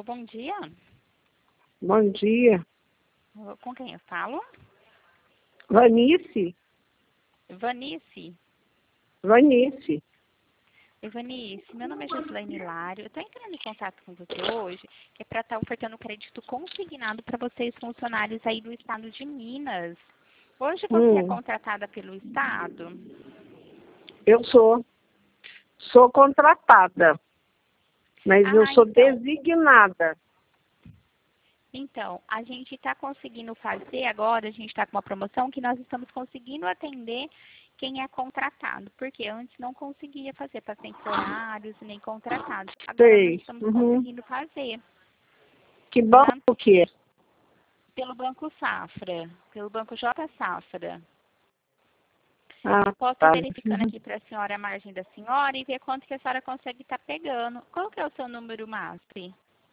bom dia. Bom dia. Com quem eu falo? Vanice? Vanice. Vanice. Vanice, meu nome é Gislaine Hilário. Eu estou entrando em contato com você hoje, que é para estar ofertando crédito consignado para vocês, funcionários aí do estado de Minas. Hoje você é contratada pelo estado? Eu sou contratada, mas eu sou designada. Então, a gente está conseguindo fazer agora, a gente está com uma promoção que nós estamos conseguindo atender quem é contratado, porque antes não conseguia fazer para temporários nem contratados. Agora nós estamos conseguindo fazer. Que banco que é? Pelo Banco Safra, pelo Banco J Safra. Ah, Posso tá. verificando aqui para a senhora a margem da senhora e ver quanto que a senhora consegue estar pegando. Qual que é o seu número MASP?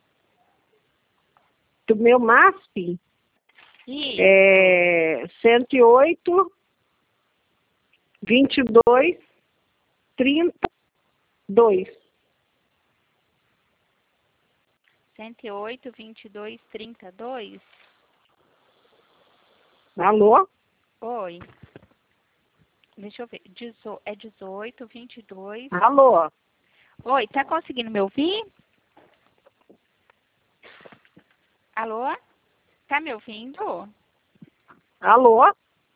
Do meu MASP? Isso. É 108 22 32. 108, 22, 32? Alô? Oi. Deixa eu ver. É 18, 22. Alô? Oi, tá conseguindo me ouvir? Alô? Tá me ouvindo? Alô?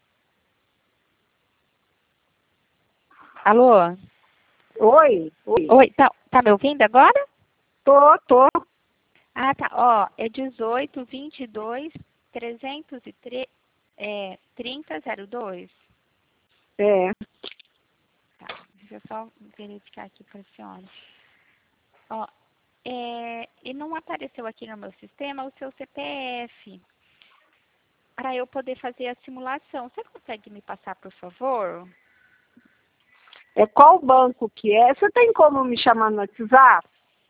Alô? Oi? Oi, tá me ouvindo agora? Tô. Ah, tá. Ó, é 18, 22, 303, 3002. É. Tá, deixa eu só verificar aqui para a senhora. Ó, e não apareceu aqui no meu sistema o seu CPF para eu poder fazer a simulação. Você consegue me passar, por favor? É qual banco que é? Você tem como me chamar no WhatsApp?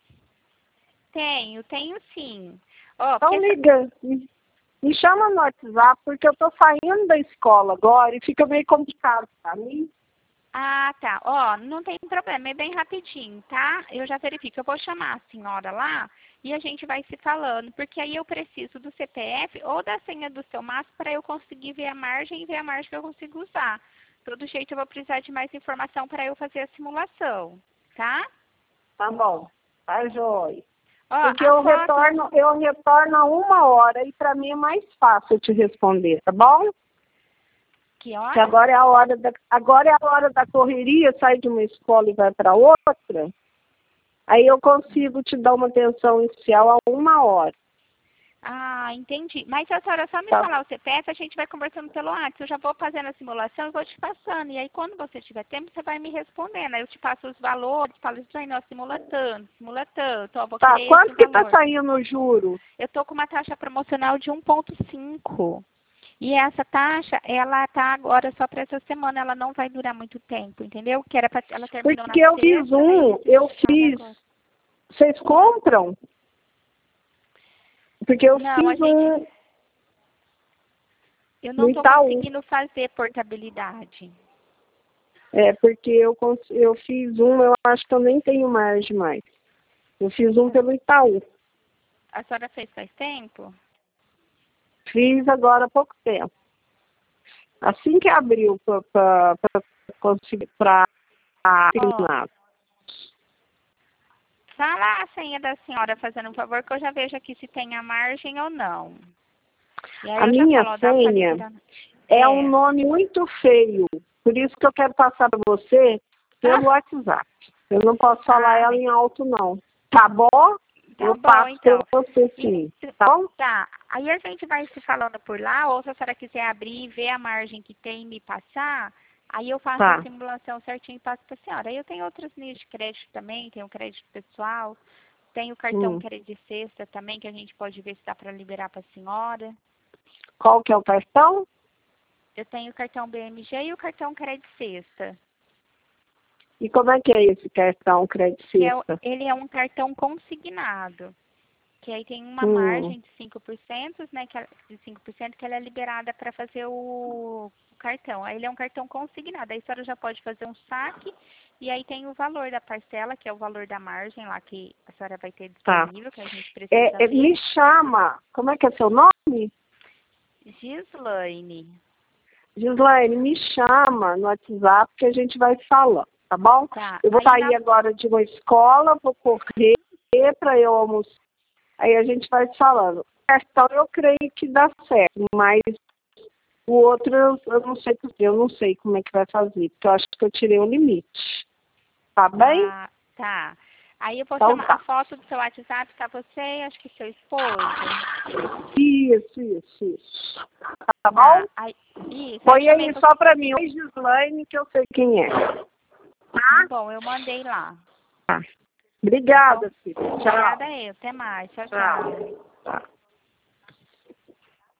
Tenho sim. Ó, Então liga, me chama no WhatsApp, porque eu tô saindo da escola agora e fica meio complicado para mim. Ah, tá. Ó, não tem problema, é bem rapidinho, tá? Eu já verifico. Eu vou chamar a senhora lá e a gente vai se falando, porque aí eu preciso do CPF ou da senha do seu MAS para eu conseguir ver a margem e ver a margem que eu consigo usar. Todo jeito eu vou precisar de mais informação para eu fazer a simulação, tá? Tá bom, tá joia. Ó, Porque a eu foto... retorno a 1 hora e para mim é mais fácil eu te responder, tá bom? Que Que hora? agora é a hora da correria, sai de uma escola e vai para outra. Aí eu consigo te dar uma atenção inicial a 1 hora. Ah, entendi. Mas se a senhora só me Tá? falar o CPF, a gente vai conversando pelo WhatsApp. Eu já vou fazendo a simulação e vou te passando. E aí, quando você tiver tempo, você vai me respondendo. Aí eu te passo os valores, falo isso aí, simula tanto. Então, vou Tá, querer esse quanto que tá valor. saindo o juro? Eu tô com uma taxa promocional de 1,5. E essa taxa, ela tá agora só para essa semana, ela não vai durar muito tempo, entendeu? Que era ela terminou na Porque eu fiz sexta, né? Agora. Vocês compram? Porque eu Não, fiz um eu no não estou Itaú. conseguindo fazer portabilidade. É, porque eu fiz eu acho que eu nem tenho margem mais. Eu fiz um pelo Itaú. A senhora fez faz tempo? Fiz agora há pouco tempo. Assim que abriu para conseguir para assinar. Fala a senha da senhora, fazendo um favor, que eu já vejo aqui se tem a margem ou não. E aí A eu já minha falo, ó, dá pra senha liberar. é um nome muito feio. Por isso que eu quero passar para você pelo WhatsApp. Eu não posso falar ela em alto, não. Tá bom? Tá Eu bom, passo então. para você, sim. Tá bom? Tá. Aí a gente vai se falando por lá, ou se a senhora quiser abrir e ver a margem que tem e me passar, aí eu faço a Tá. simulação certinho e passo pra senhora. Aí eu tenho outras linhas de crédito também, tenho crédito pessoal, tenho cartão crédito sexta também, que a gente pode ver se dá pra liberar pra senhora. Qual que é o cartão? Eu tenho o cartão BMG e o cartão crédito sexta. E como é que é esse cartão crédito sexta? Ele é um cartão consignado. Que aí tem uma margem de 5%, né, de 5% que ela é liberada para fazer o cartão. Aí ele é um cartão consignado. Aí a senhora já pode fazer um saque E aí tem o valor da parcela, que é o valor da margem lá que a senhora vai ter Tá. disponível, que a gente precisa ver. Me chama, como é que é seu nome? Gislaine. Gislaine, me chama no WhatsApp que a gente vai falando, tá bom? Tá. Eu vou Aí sair agora de uma escola, vou correr para eu almoçar, aí a gente vai falando. Então eu creio que dá certo, mas o outro eu não sei como é que vai fazer, porque eu acho que eu tirei o limite. Tá bem? Ah, tá. Aí eu vou Então chamar tá. a foto do seu WhatsApp, tá você, acho que seu esposo. Isso. Tá bom? Tá. Aí, isso, Põe eu chamei aí você. só pra mim. Oi, Gislaine, que eu sei quem é. Tá bom, eu mandei lá. Tá. Obrigada, filha. Tchau. Obrigada eu. Até mais. Tchau, tchau. Tchau.